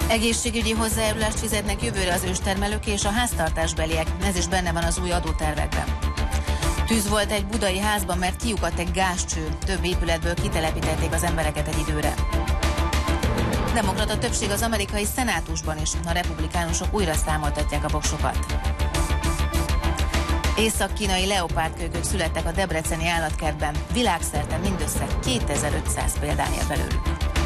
Egészségügyi hozzájárulást fizetnek jövőre az őstermelők és a háztartásbeliek, ez is benne van az új adótervekben. Tűz volt egy budai házban, mert kiukadt egy gázcső, több épületből kitelepítették az embereket egy időre. Demokrata többség az amerikai szenátusban is, a republikánusok újra számoltatják a voksokat. Észak-kínai leopárdkölykök születtek a debreceni állatkertben, világszerte mindössze 2500 példány ér belőlük.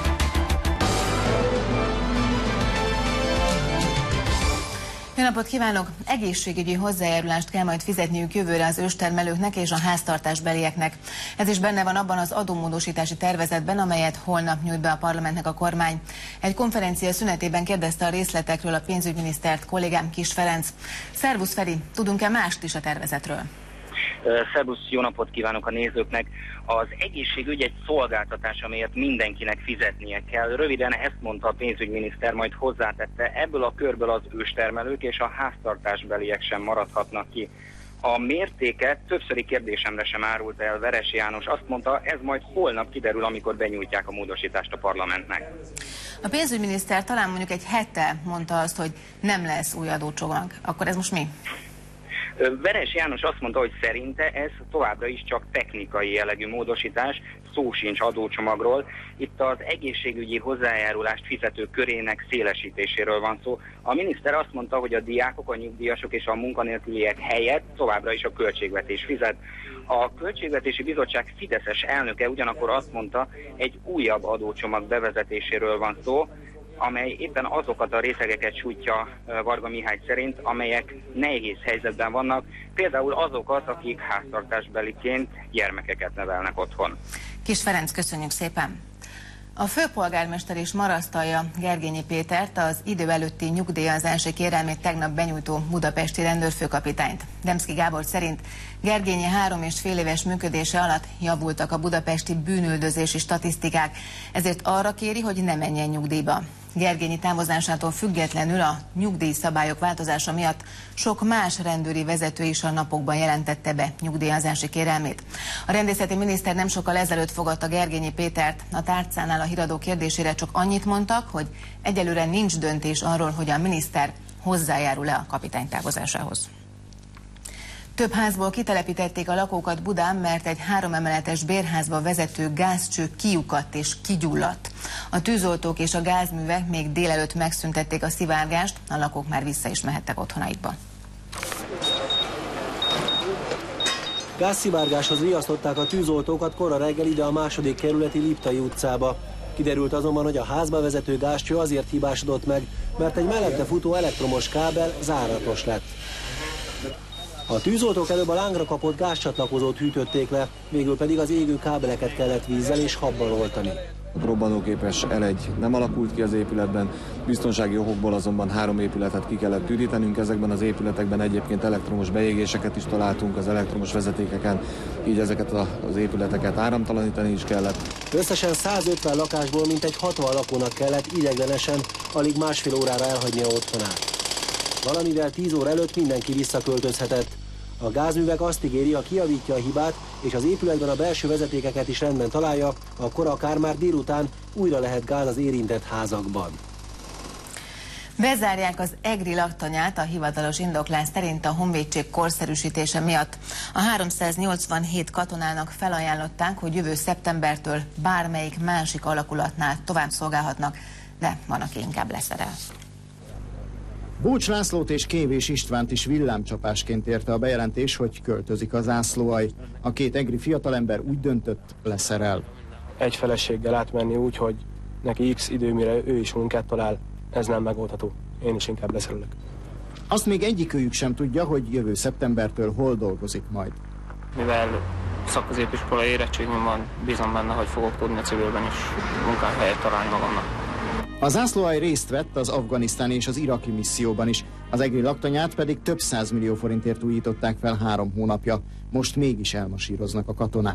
Jó napot kívánok! Egészségügyi hozzájárulást kell majd fizetniük jövőre az őstermelőknek és a háztartásbelieknek. Ez is benne van abban az adómódosítási tervezetben, amelyet holnap nyújt be a parlamentnek a kormány. Egy konferencia szünetében kérdezte a részletekről a pénzügyminisztert kollégám Kiss Ferenc. Szervusz Feri, tudunk-e mást is a tervezetről? Szervusz, jó napot kívánok a nézőknek! Az egészségügy egy szolgáltatás, amelyet mindenkinek fizetnie kell. Röviden ezt mondta a pénzügyminiszter, majd hozzátette, ebből a körből az őstermelők és a háztartásbeliek sem maradhatnak ki. A mértéket többszöri kérdésemre sem árult el Veres János. Azt mondta, ez majd holnap kiderül, amikor benyújtják a módosítást a parlamentnek. A pénzügyminiszter talán mondjuk egy hete mondta azt, hogy nem lesz új adócsomag. Akkor ez most mi? Veres János azt mondta, hogy szerinte ez továbbra is csak technikai jellegű módosítás, szó sincs adócsomagról. Itt az egészségügyi hozzájárulást fizetők körének szélesítéséről van szó. A miniszter azt mondta, hogy a diákok, a nyugdíjasok és a munkanélküliek helyett továbbra is a költségvetés fizet. A Költségvetési Bizottság fideszes elnöke ugyanakkor azt mondta, egy újabb adócsomag bevezetéséről van szó, amely éppen azokat a részegeket sújtja Varga Mihály szerint, amelyek nehéz helyzetben vannak, például azokat, akik háztartásbeliként gyermekeket nevelnek otthon. Kiss Ferenc, köszönjük szépen! A főpolgármester is marasztalja Gergényi Pétert, az idő előtti nyugdíjazási kérelmét tegnap benyújtó budapesti rendőrfőkapitányt. Demszky Gábor szerint Gergényi 3,5 éves működése alatt javultak a budapesti bűnüldözési statisztikák, ezért arra kéri, hogy ne menjen nyugdíjba. Gergényi távozásától függetlenül a nyugdíjszabályok változása miatt sok más rendőri vezető is a napokban jelentette be nyugdíjazási kérelmét. A rendészeti miniszter nem sokkal ezelőtt fogadta Gergényi Pétert. A tárcánál a híradó kérdésére csak annyit mondtak, hogy egyelőre nincs döntés arról, hogy a miniszter hozzájárul-e a kapitány távozásához. Több házból kitelepítették a lakókat Budán, mert egy 3 emeletes bérházba vezető gázcső kiukadt és kigyulladt. A tűzoltók és a gázművek még délelőtt megszüntették a szivárgást, a lakók már vissza is mehettek otthonaikba. Gázszivárgáshoz riasztották a tűzoltókat kora reggel ide a 2. kerületi Liptai utcába. Kiderült azonban, hogy a házba vezető gázcső azért hibásodott meg, mert egy mellette futó elektromos kábel záratos lett. A tűzoltók előbb a lángra kapott gázcsatlakozót hűtötték le, végül pedig az égő kábeleket kellett vízzel és habbal oltani. Robbanóképes elegy nem alakult ki az épületben, biztonsági okokból azonban 3 épületet ki kellett ürítenünk. Ezekben az épületekben egyébként elektromos beégéseket is találtunk az elektromos vezetékeken, így ezeket az épületeket áramtalanítani is kellett. Összesen 150 lakásból mintegy 60 lakónak kellett ideiglenesen alig másfél órára elhagynia otthonát. Valamivel 10 óra előtt mindenki visszaköltözhetett. A gázművek azt ígéri, ha kijavítja a hibát, és az épületben a belső vezetékeket is rendben találja, akkor akár már délután újra lehet gáz az érintett házakban. Bezárják az EGRI laktanyát a hivatalos indoklás szerint a honvédség korszerűsítése miatt. A 387 katonának felajánlották, hogy jövő szeptembertől bármelyik másik alakulatnál tovább szolgálhatnak, de van, aki inkább leszerel. Bócs Lászlót és Kévés Istvánt is villámcsapásként érte a bejelentés, hogy költözik a zászlóalj. A 2 egri fiatalember úgy döntött, leszerel. Egy feleséggel átmenni úgy, hogy neki x idő, mire ő is munkát talál, ez nem megoldható. Én is inkább leszerelek. Azt még egyikőjük sem tudja, hogy jövő szeptembertől hol dolgozik majd. Mivel szakközépiskola érettségem van, bízom benne, hogy fogok tudni a civilben is munkahelyet találni magamnak. A zászlóalj részt vett az afganisztáni és az iraki misszióban is. Az egri laktanyát pedig több 100 millió forintért újították fel 3 hónapja. Most mégis elmasíroznak a katonák.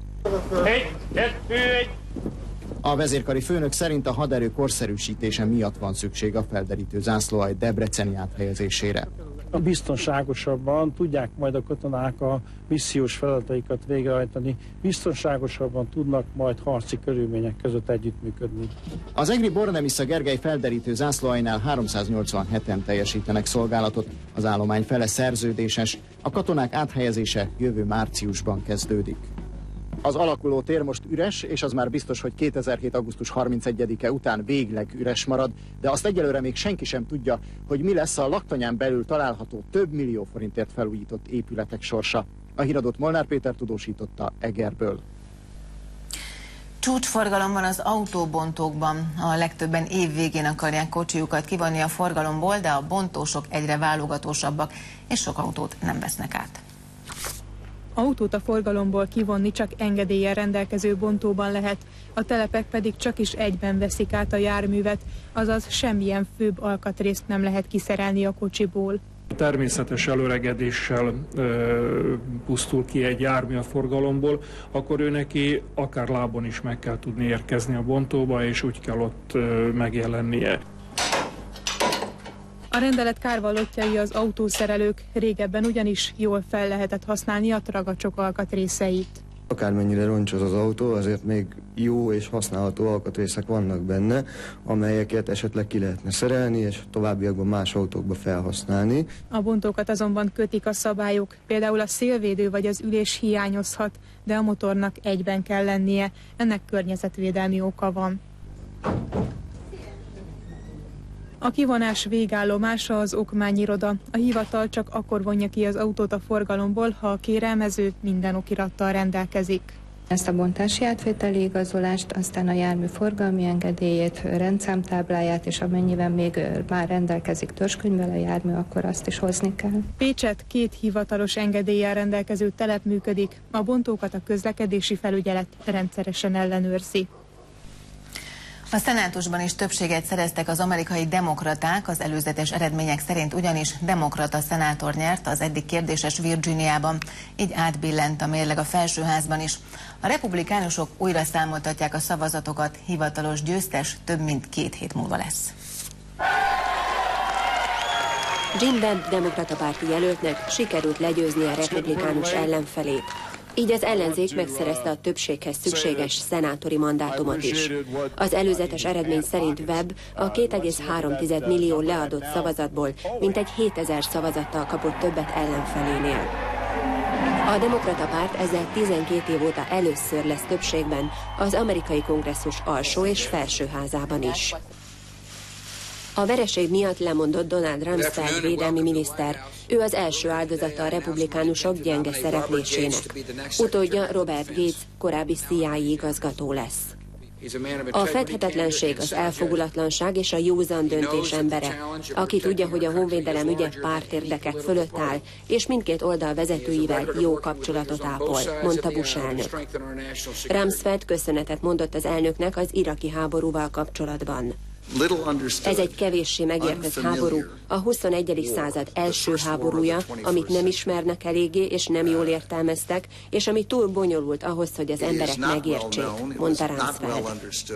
A vezérkari főnök szerint a haderő korszerűsítése miatt van szükség a felderítő zászlóalj debreceni áthelyezésére. Biztonságosabban tudják majd a katonák a missziós feladataikat végrehajtani, biztonságosabban tudnak majd harci körülmények között együttműködni. Az egri Bornemisza Gergely felderítő zászlóainál 387-en teljesítenek szolgálatot, az állomány fele szerződéses, a katonák áthelyezése jövő márciusban kezdődik. Az alakuló tér most üres, és az már biztos, hogy 2007. augusztus 31-e után végleg üres marad, de azt egyelőre még senki sem tudja, hogy mi lesz a laktanyán belül található több millió forintért felújított épületek sorsa. A híradót Molnár Péter tudósította Egerből. Csúcsforgalom van az autóbontókban. A legtöbben év végén akarják kocsijukat kivonni a forgalomból, de a bontósok egyre válogatósabbak, és sok autót nem vesznek át. Autót a forgalomból kivonni csak engedéllyel rendelkező bontóban lehet, a telepek pedig csak is egyben veszik át a járművet, azaz semmilyen főbb alkatrészt nem lehet kiszerelni a kocsiból. Természetes előregedéssel pusztul ki egy jármű a forgalomból, akkor ő neki akár lábon is meg kell tudni érkezni a bontóba, és úgy kell ott megjelennie. A rendelet kárvallottjai az autószerelők, régebben ugyanis jól fel lehetett használni a tragacsok alkatrészeit. Akármennyire roncsos az autó, azért még jó és használható alkatrészek vannak benne, amelyeket esetleg ki lehetne szerelni, és továbbiakban más autókba felhasználni. A bontókat azonban kötik a szabályok, például a szélvédő vagy az ülés hiányozhat, de a motornak egyben kell lennie, ennek környezetvédelmi oka van. A kivonás végállomása az okmányiroda. A hivatal csak akkor vonja ki az autót a forgalomból, ha a kérelmező minden okirattal rendelkezik. Ezt a bontási átvételi igazolást, aztán a jármű forgalmi engedélyét, rendszámtábláját, és amennyiben még már rendelkezik törzskönyvvel a jármű, akkor azt is hozni kell. Pécset 2 hivatalos engedéllyel rendelkező telep működik. A bontókat a közlekedési felügyelet rendszeresen ellenőrzi. A szenátusban is többséget szereztek az amerikai demokraták, az előzetes eredmények szerint ugyanis demokrata szenátor nyert az eddig kérdéses Virginiában, így átbillent a mérleg a felsőházban is. A republikánusok újra számoltatják a szavazatokat, hivatalos győztes több mint 2 hét múlva lesz. Jim Webb demokrata párti jelöltnek sikerült legyőzni a republikánus ellenfelét. Így az ellenzék megszerezte a többséghez szükséges szenátori mandátumot is. Az előzetes eredmény szerint Webb a 2,3 millió leadott szavazatból mintegy 7000 szavazattal kapott többet ellenfelénél. A demokrata párt ezzel 12 év óta először lesz többségben az amerikai kongresszus alsó és felsőházában is. A vereség miatt lemondott Donald Rumsfeld védelmi miniszter. Ő az első áldozata a republikánusok gyenge szereplésének. Utódja Robert Gates korábbi CIA igazgató lesz. A fedhetetlenség, az elfogulatlanság és a józan döntés embere, aki tudja, hogy a honvédelem ügye pártérdekek fölött áll, és mindkét oldal vezetőivel jó kapcsolatot ápol, mondta Bush elnök. Rumsfeld köszönetet mondott az elnöknek az iraki háborúval kapcsolatban. Ez egy kevéssé megértett háború, a 21. század első háborúja, amit nem ismernek eléggé és nem jól értelmeztek, és ami túl bonyolult ahhoz, hogy az emberek megértsék, mondta Rumsfeld.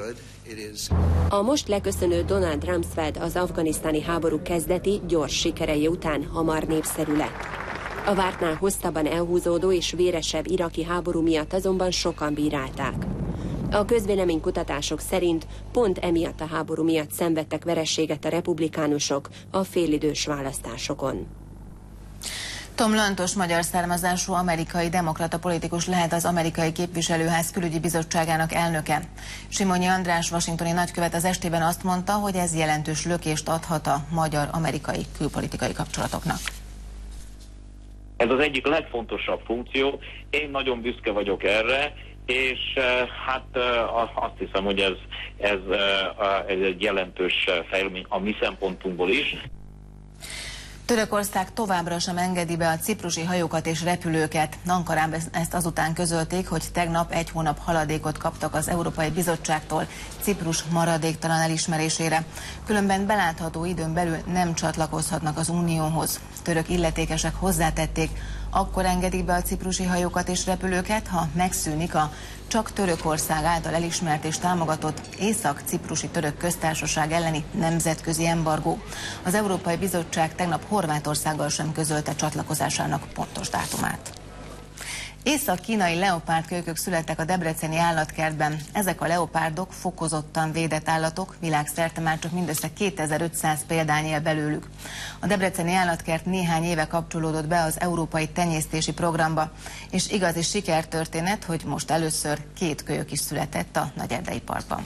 A most leköszönő Donald Rumsfeld az afganisztáni háború kezdeti, gyors sikerei után hamar népszerű lett. A vártnál hosszabban elhúzódó és véresebb iraki háború miatt azonban sokan bírálták. A közvéleménykutatások szerint pont emiatt a háború miatt szenvedtek vereséget a republikánusok a félidős választásokon. Tom Lantos magyar származású amerikai demokrata politikus lehet az amerikai képviselőház külügyi bizottságának elnöke. Simonyi András washingtoni nagykövet az estében azt mondta, hogy ez jelentős lökést adhat a magyar-amerikai külpolitikai kapcsolatoknak. Ez az egyik legfontosabb funkció, én nagyon büszke vagyok erre, és hát azt hiszem, hogy ez egy jelentős fejlemény a mi szempontunkból is. Törökország továbbra sem engedi be a ciprusi hajókat és repülőket. Ankarában ezt azután közölték, hogy tegnap 1 hónap haladékot kaptak az Európai Bizottságtól Ciprus maradéktalan elismerésére. Különben belátható időn belül nem csatlakozhatnak az Unióhoz. Török illetékesek hozzátették, Akkor engedik be a ciprusi hajókat és repülőket, ha megszűnik a csak Törökország által elismert és támogatott Észak-Ciprusi Török Köztársaság elleni nemzetközi embargó. Az Európai Bizottság tegnap Horvátországgal sem közölte csatlakozásának pontos dátumát. Észak-kínai leopárdkölykök születtek a debreceni állatkertben. Ezek a leopárdok fokozottan védett állatok, világszerte már csak mindössze 2500 példány él belőlük. A debreceni állatkert néhány éve kapcsolódott be az Európai Tenyésztési Programba, és igazi sikertörténet, hogy most először 2 kölyök is született a Nagyerdei Parkban.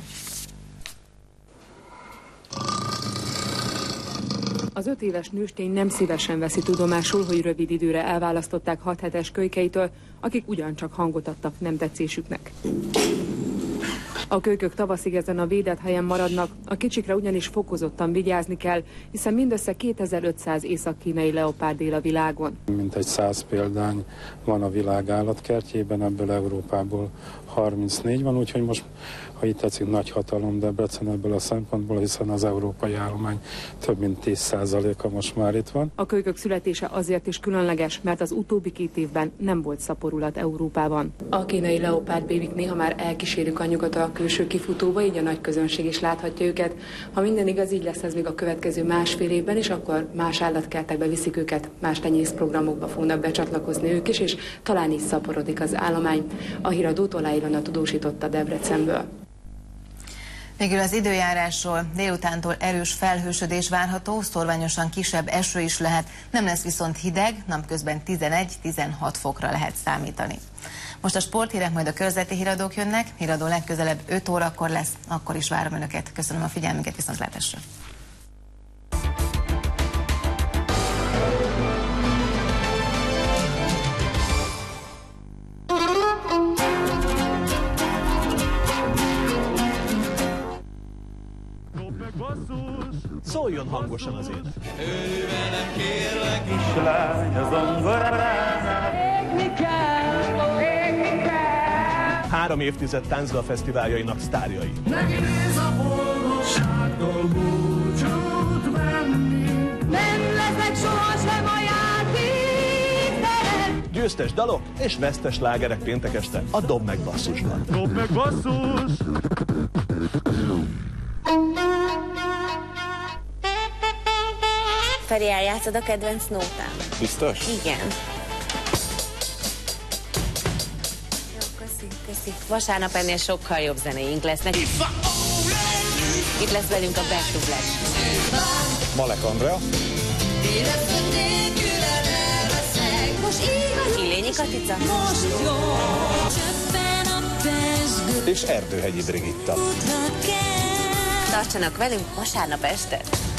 Az 5 éves nőstény nem szívesen veszi tudomásul, hogy rövid időre elválasztották 6 hetes kölykeitől, akik ugyancsak hangot adtak nem tetszésüknek. A kölykök tavaszig ezen a védett helyen maradnak, a kicsikre ugyanis fokozottan vigyázni kell, hiszen mindössze 2500 észak-kínai leopárd él a világon. Mintegy 100 példány van a világ állatkertjében, ebből Európából 34 van, úgyhogy most, ha itt tetszik, nagy hatalom Debrecen ebből a szempontból, hiszen az európai állomány több mint 10%-a most már itt van. A kölykök születése azért is különleges, mert az utóbbi 2 évben nem volt szaporulat Európában. A kínai leopárd bébik néha már elkísérik anyjukat a külső kifutóba, így a nagy közönség is láthatja őket. Ha minden igaz, így lesz ez még a következő másfél évben is, akkor más állatkertekbe viszik őket, más tenyészprogramokba fognak becsatlakozni ők is, és talán is szaporodik az állomány. A híradót Olá Ilona tudósította Debrecenből. Végül az időjárásról: délutántól erős felhősödés várható, szorványosan kisebb eső is lehet, nem lesz viszont hideg, napközben 11-16 fokra lehet számítani. Most a sporthírek, majd a körzeti híradók jönnek, híradó legközelebb 5 órakor lesz, akkor is várom Önöket. Köszönöm a figyelmüket, viszontlátásra! Szóljon hangosan az ének! Ülj velem, kérlek, kislány, a zongoránál. Égni kell, égni kell. 3 évtized táncdalfesztiváljainak sztárjai. Nehéz a boldogságtól búcsút venni. Nem leszek sohasem a játéktelen. Győztes dalok és vesztes slágerek péntek este a Dob meg Basszusban. Dob meg basszus! Feri, eljátszod a kedvenc nótám? Biztos? Igen. Jó, köszi. Vasárnap ennél sokkal jobb zenéink lesznek. Itt lesz velünk a Back to Black. Malek Andrea. Illényi Katica. És Erdőhegyi Brigitta. Tartsanak velünk vasárnap este.